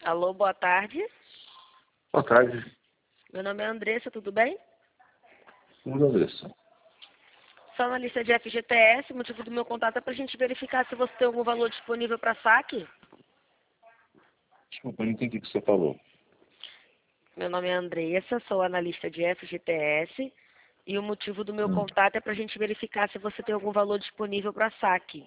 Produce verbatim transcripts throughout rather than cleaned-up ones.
Alô, boa tarde. Boa tarde. Meu nome é Andressa, tudo bem? Tudo, Andressa. Sou analista de F G T S, o motivo do meu contato é para a gente verificar se você tem algum valor disponível para saque. Desculpa, eu não entendi o que você falou. Meu nome é Andressa, sou analista de F G T S e o motivo do meu Hum. contato é para a gente verificar se você tem algum valor disponível para saque.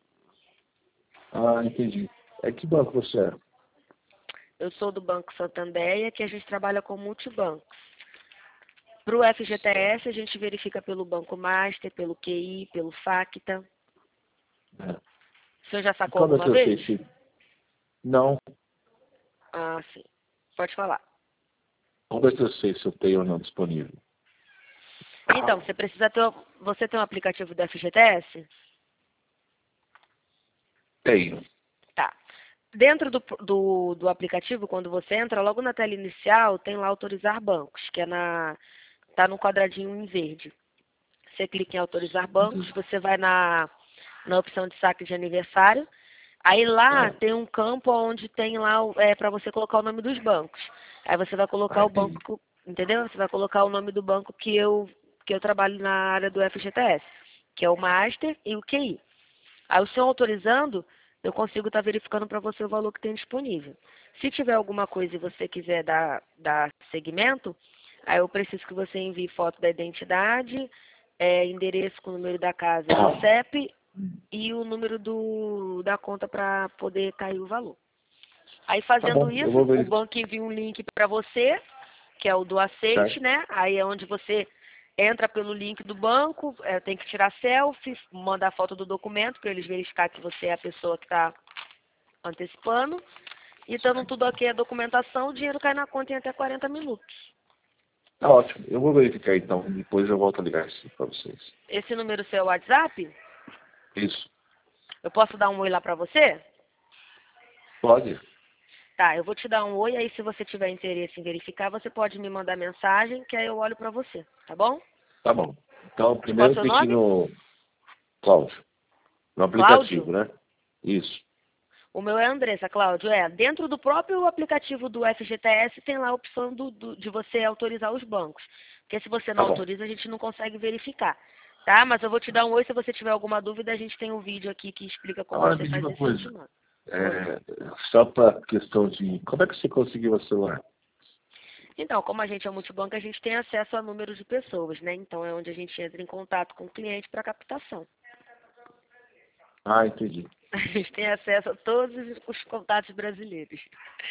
Ah, entendi. É que banco você é? Eu sou do Banco Santander e aqui a gente trabalha com multibancos. Para o F G T S, a gente verifica pelo Banco Master, pelo Q I, pelo Facta. É. O senhor já sacou Quando é alguma que eu sei vez? se... Não. Ah, sim. Pode falar. Quando é que eu sei se eu tenho ou não disponível? Então, você precisa ter... Você tem um aplicativo do F G T S? Tenho. Tá. Dentro do, do, do aplicativo, quando você entra, logo na tela inicial, tem lá autorizar bancos, que é na... Tá no quadradinho em verde. Você clica em autorizar bancos, você vai na, na opção de saque de aniversário. Aí lá Ah, tem um campo onde tem lá é, para você colocar o nome dos bancos. Aí você vai colocar ah, o entendi. banco, entendeu? Você vai colocar o nome do banco que eu, que eu trabalho na área do F G T S, que é o Master e o Q I. Aí o senhor autorizando, eu consigo estar verificando para você o valor que tem disponível. Se tiver alguma coisa e você quiser dar, dar seguimento, aí eu preciso que você envie foto da identidade, é, endereço com o número da casa e o C E P e o número do, da conta para poder cair o valor. Aí Tá fazendo bom, eu vou isso, o verificar. banco envia um link para você, que é o do aceite, Certo? né? Aí é onde você entra pelo link do banco, é, tem que tirar selfie, mandar foto do documento para eles verificar que você é a pessoa que está antecipando. E estando tudo ok a documentação, o dinheiro cai na conta em até quarenta minutos. Tá ótimo. Eu vou verificar então. Depois eu volto a ligar isso para vocês. Esse número seu é o WhatsApp? Isso. Eu posso dar um oi lá para você? Pode? Tá, eu vou te dar um oi, aí se você tiver interesse em verificar, você pode me mandar mensagem, que aí eu olho pra você, tá bom? Tá bom. Então, Qual é o primeiro seu tem que ir nome? no Cláudio. No Cláudio? aplicativo, né? Isso. O meu é Andressa, Cláudio. É, dentro do próprio aplicativo do F G T S tem lá a opção do, do- de você autorizar os bancos. Porque se você não Tá bom. autoriza, a gente não consegue verificar. Tá? Mas eu vou te dar um oi, se você tiver alguma dúvida, a gente tem um vídeo aqui que explica como Agora você me diga faz uma isso e eu coisa. te mando. Oi. É, só para questão de... Como é que você conseguiu o celular? Então, como a gente é multibanco, a gente tem acesso a números de pessoas, né? Então é onde a gente entra em contato com o cliente para captação. Ah, entendi. A gente tem acesso a todos os contatos brasileiros.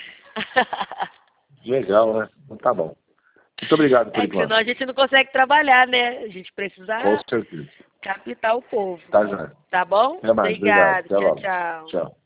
Legal, né? Então tá bom. Muito obrigado por É que senão enquanto. a gente não consegue trabalhar, né? A gente Com precisa certeza. captar o povo. Tá, Joia. Tá bom? Até mais. Obrigado. Obrigado. Até Tchau, logo. tchau. Tchau.